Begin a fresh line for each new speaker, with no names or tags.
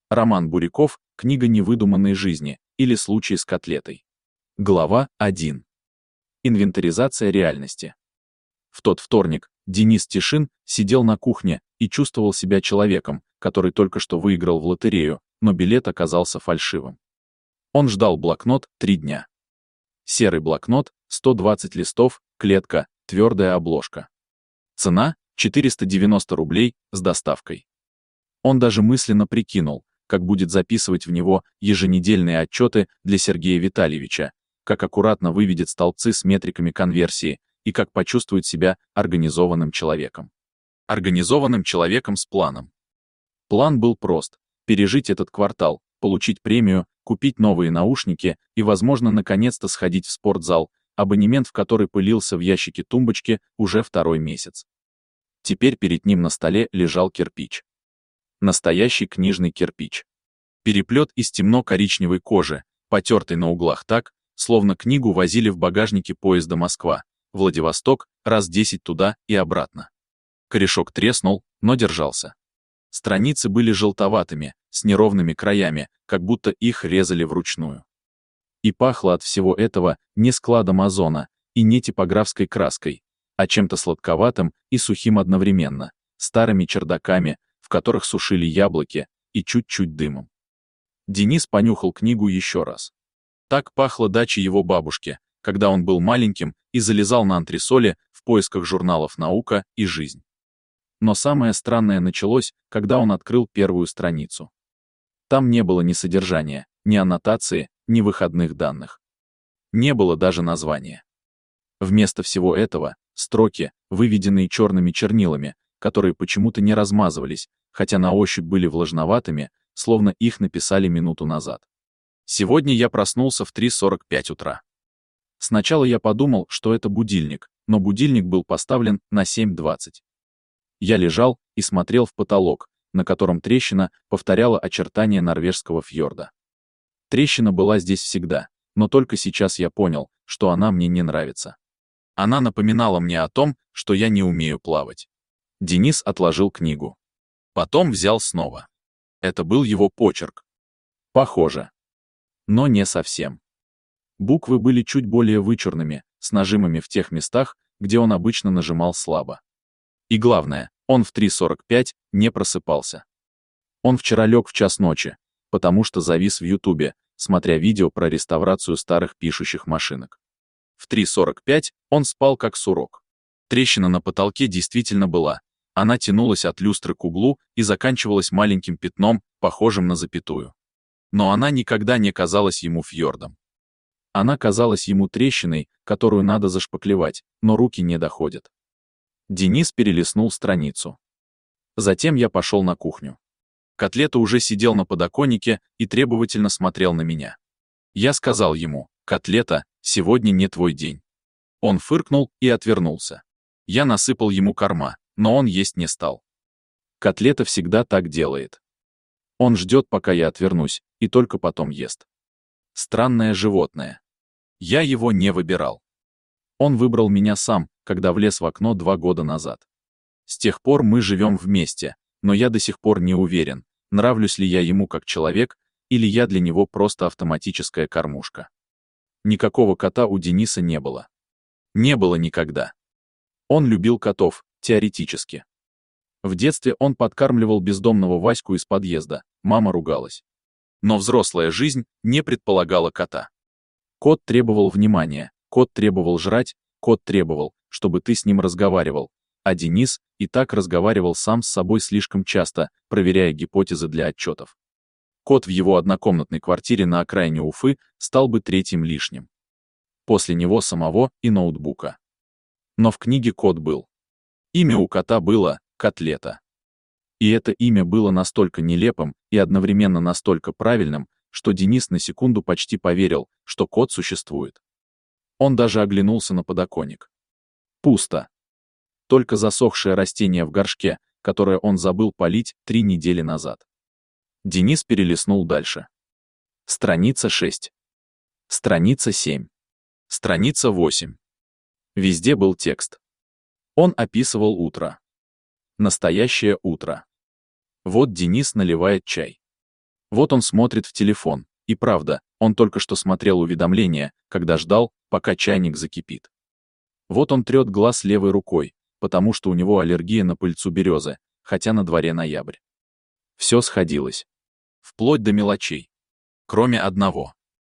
Роман Буряков, книга невыдуманной жизни или случай с котлетой. Глава 1. Инвентаризация реальности. В тот вторник Денис Тишин сидел на кухне и чувствовал себя человеком, который только что выиграл в лотерею, но билет оказался фальшивым. Он ждал блокнот 3 дня. Серый блокнот, 120 листов, клетка, твердая обложка. Цена — 490 рублей с доставкой. Он даже мысленно прикинул, как будет записывать в него еженедельные отчеты для Сергея Витальевича, как аккуратно выведет столбцы с метриками конверсии и как почувствует себя организованным человеком. Организованным человеком с планом. План был прост: пережить этот квартал, получить премию, купить новые наушники и, возможно, наконец-то сходить в спортзал, абонемент в который пылился в ящике тумбочки уже 2-й месяц. Теперь перед ним на столе лежал кирпич. Настоящий книжный кирпич. Переплет из темно-коричневой кожи, потертый на углах так, словно книгу возили в багажнике поезда Москва, Владивосток, раз 10 туда и обратно. Корешок треснул, но держался. Страницы были желтоватыми, с неровными краями, как будто их резали вручную. И пахло от всего этого не складом озона и не типографской краской, а чем-то сладковатым и сухим одновременно, старыми чердаками, в которых сушили яблоки, и чуть-чуть дымом. Денис понюхал книгу еще раз. Так пахла дача его бабушки, когда он был маленьким и залезал на антресоли в поисках журналов «Наука» и «Жизнь». Но самое странное началось, когда он открыл первую страницу. Там не было ни содержания, ни аннотации, ни выходных данных. Не было даже названия. Вместо всего этого — строки, выведенные черными чернилами, которые почему-то не размазывались, хотя на ощупь были влажноватыми, словно их написали минуту назад. Сегодня я проснулся в 3:45 утра. Сначала я подумал, что это будильник, но будильник был поставлен на 7:20. Я лежал и смотрел в потолок, на котором трещина повторяла очертания норвежского фьорда. Трещина была здесь всегда, но только сейчас я понял, что она мне не нравится. Она напоминала мне о том, что я не умею плавать. Денис отложил книгу. Потом взял снова. Это был его почерк. Похоже. Но не совсем. Буквы были чуть более вычурными, с нажимами в тех местах, где он обычно нажимал слабо. И главное, он в 3:45 не просыпался. Он вчера лег в 1 ночи, потому что завис в Ютубе, смотря видео про реставрацию старых пишущих машинок. В 3:45 он спал как сурок. Трещина на потолке действительно была. Она тянулась от люстры к углу и заканчивалась маленьким пятном, похожим на запятую. Но она никогда не казалась ему фьордом. Она казалась ему трещиной, которую надо зашпаклевать, но руки не доходят. Денис перелистнул страницу. Затем я пошел на кухню. Котлета уже сидел на подоконнике и требовательно смотрел на меня. Я сказал ему: «Котлета, сегодня не твой день». Он фыркнул и отвернулся. Я насыпал ему корма, но он есть не стал. Котлета всегда так делает. Он ждет, пока я отвернусь, и только потом ест. Странное животное. Я его не выбирал. Он выбрал меня сам, когда влез в окно 2 года назад. С тех пор мы живем вместе, но я до сих пор не уверен, нравлюсь ли я ему как человек, или я для него просто автоматическая кормушка. Никакого кота у Дениса не было. Не было никогда. Он любил котов, теоретически. В детстве он подкармливал бездомного Ваську из подъезда, мама ругалась. Но взрослая жизнь не предполагала кота. Кот требовал внимания, кот требовал жрать, кот требовал, чтобы ты с ним разговаривал, а Денис и так разговаривал сам с собой слишком часто, проверяя гипотезы для отчетов. Кот в его однокомнатной квартире на окраине Уфы стал бы 3-м лишним. После него самого и ноутбука. Но в книге кот был. Имя у кота было Котлета. И это имя было настолько нелепым и одновременно настолько правильным, что Денис на секунду почти поверил, что кот существует. Он даже оглянулся на подоконник. Пусто. Только засохшее растение в горшке, которое он забыл полить 3 недели назад. Денис перелистнул дальше. Страница 6. Страница 7. Страница 8. Везде был текст. Он описывал утро. Настоящее утро. Вот Денис наливает чай. Вот он смотрит в телефон, и правда, он только что смотрел уведомление, когда ждал, пока чайник закипит. Вот он трет глаз левой рукой, потому что у него аллергия на пыльцу березы, хотя на дворе ноябрь. Все сходилось. Вплоть до мелочей. Кроме одного.